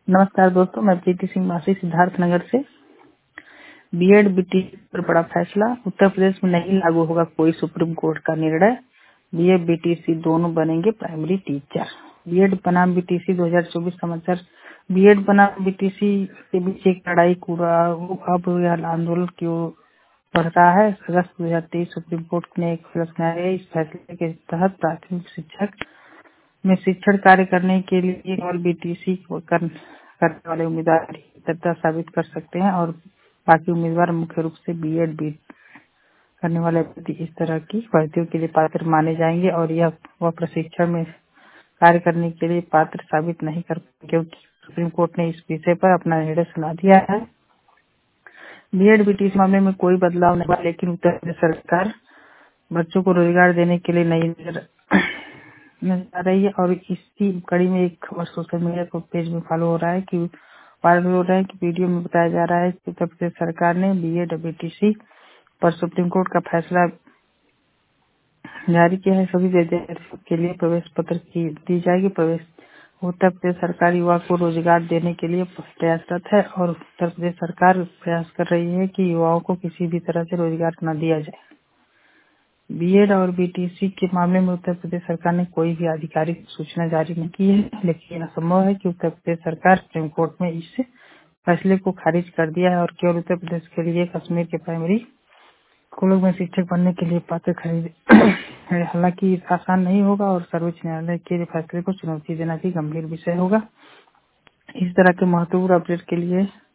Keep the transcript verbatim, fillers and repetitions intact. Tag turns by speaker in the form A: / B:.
A: नमस्कार दोस्तों, मैं प्रीति सिंह मासी सिद्धार्थ नगर से। बीएड बीटी पर बड़ा फैसला। उत्तर प्रदेश में नहीं लागू होगा कोई सुप्रीम कोर्ट का निर्णय। बीएड बीटीसी दोनों बनेंगे प्राइमरी टीचर। बीएड बनाम बीटीसी दो हज़ार चौबीस समाचार। बीएड बनाम बीटीसी के बीच एक लड़ाई पूरा अब यह आंदोलन की ओर बढ़ रहा है। अगस्त दो हजार तेईस सुप्रीम कोर्ट ने एक फैसला है। इस फैसले के तहत प्राथमिक शिक्षक में शिक्षण कार्य करने के लिए केवल बीटीसी को कर, करने वाले उम्मीदवार ही पात्रता साबित कर सकते हैं और बाकी उम्मीदवार मुख्य रूप से बीएड बी करने वाले व्यक्ति इस तरह की भर्तियों के लिए पात्र माने जाएंगे और यह वह प्रशिक्षण में कार्य करने के लिए पात्र साबित नहीं कर पाएंगे, क्योंकि सुप्रीम कोर्ट ने इस विषय पर अपना निर्णय सुना दिया है। बीएड बीटीसी मामले में कोई बदलाव नहीं हुआ, लेकिन उत्तर प्रदेश सरकार बच्चों को रोजगार देने के लिए नई नजर नजर आ रही है और इसी कड़ी में एक खबर सोशल मीडिया को पेज में फॉलो हो रहा है कि वायरल हो रहा है कि वीडियो में बताया जा रहा है कि उत्तर प्रदेश सरकार ने बीएड और बीटीसी पर सुप्रीम कोर्ट का फैसला जारी किया है। सभी विद्यार्थियों के लिए प्रवेश पत्र की दी जाएगी। प्रवेश उत्तर प्रदेश सरकार युवा को रोजगार देने के लिए प्रयासरत है और उत्तर प्रदेश सरकार प्रयास कर रही है कि युवाओं को किसी भी तरह से रोजगार न दिया जाए। बीएड और बीटीसी के मामले में उत्तर प्रदेश सरकार ने कोई भी आधिकारिक सूचना जारी नहीं की है, लेकिन यह संभव है कि उत्तर प्रदेश सरकार सुप्रीम कोर्ट में इस फैसले को खारिज कर दिया है और केवल उत्तर प्रदेश के लिए कश्मीर के प्राइमरी स्कूलों में शिक्षक बनने के लिए पात्र खरीदे। हालांकि आसान नहीं होगा और सर्वोच्च न्यायालय के फैसले को चुनौती देना भी गंभीर विषय होगा। इस तरह के महत्वपूर्ण अपडेट के लिए